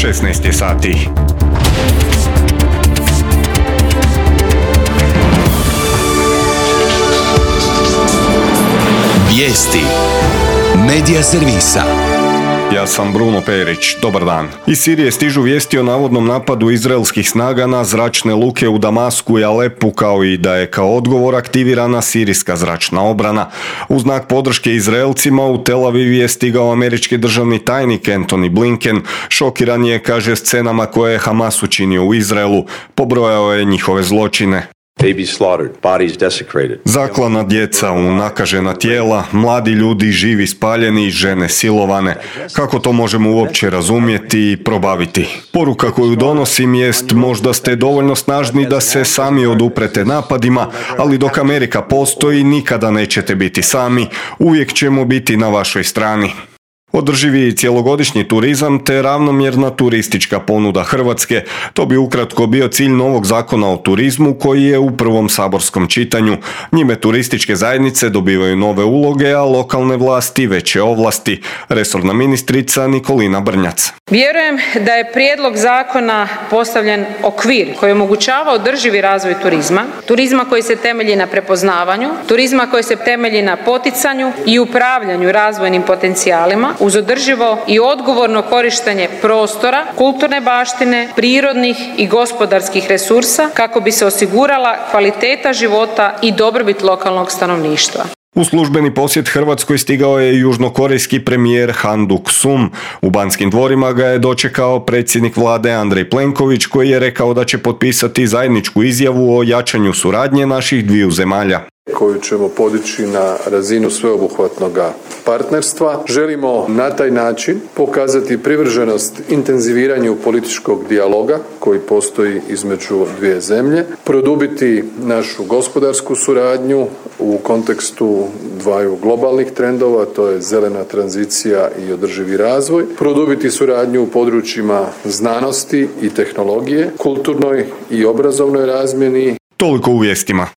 16 je sati. Vijesti Medija servisa. Ja sam Bruno Perić, dobar dan. Iz Sirije stižu vijesti o navodnom napadu izraelskih snaga na zračne luke u Damasku i Alepu, kao i da je kao odgovor aktivirana sirijska zračna obrana. U znak podrške Izraelcima u Tel Aviv je stigao američki državni tajnik Antony Blinken. Šokiran je, kaže, scenama koje je Hamas učinio u Izraelu. Pobrojao je njihove zločine. Zaklana djeca, unakažena tijela, mladi ljudi živi spaljeni, žene silovane. Kako to možemo uopće razumjeti i probaviti? Poruka koju donosim jest: možda ste dovoljno snažni da se sami oduprete napadima, ali dok Amerika postoji nikada nećete biti sami, uvijek ćemo biti na vašoj strani. Održivi cjelogodišnji turizam te ravnomjerna turistička ponuda Hrvatske, to bi ukratko bio cilj novog zakona o turizmu koji je u prvom saborskom čitanju. Njime turističke zajednice dobivaju nove uloge, a lokalne vlasti veće ovlasti. Resorna ministrica Nikolina Brnjac. Vjerujem da je prijedlog zakona postavljen okvir koji omogućava održivi razvoj turizma koji se temelji na prepoznavanju, turizma koji se temelji na poticanju i upravljanju razvojnim potencijalima, uz održivo i odgovorno korištenje prostora, kulturne baštine, prirodnih i gospodarskih resursa kako bi se osigurala kvaliteta života i dobrobit lokalnog stanovništva. U službeni posjet Hrvatskoj stigao je južnokorejski premijer Han Duk-sum. U Banskim dvorima ga je dočekao predsjednik vlade Andrej Plenković, koji je rekao da će potpisati zajedničku izjavu o jačanju suradnje naših dviju zemalja, koju ćemo podići na razinu sveobuhvatnog partnerstva. Želimo na taj način pokazati privrženost intenziviranju političkog dijaloga koji postoji između dvije zemlje, produbiti našu gospodarsku suradnju u kontekstu dvaju globalnih trendova, to je zelena tranzicija i održivi razvoj, produbiti suradnju u područjima znanosti i tehnologije, kulturnoj i obrazovnoj razmjeni. Toliko u vijestima.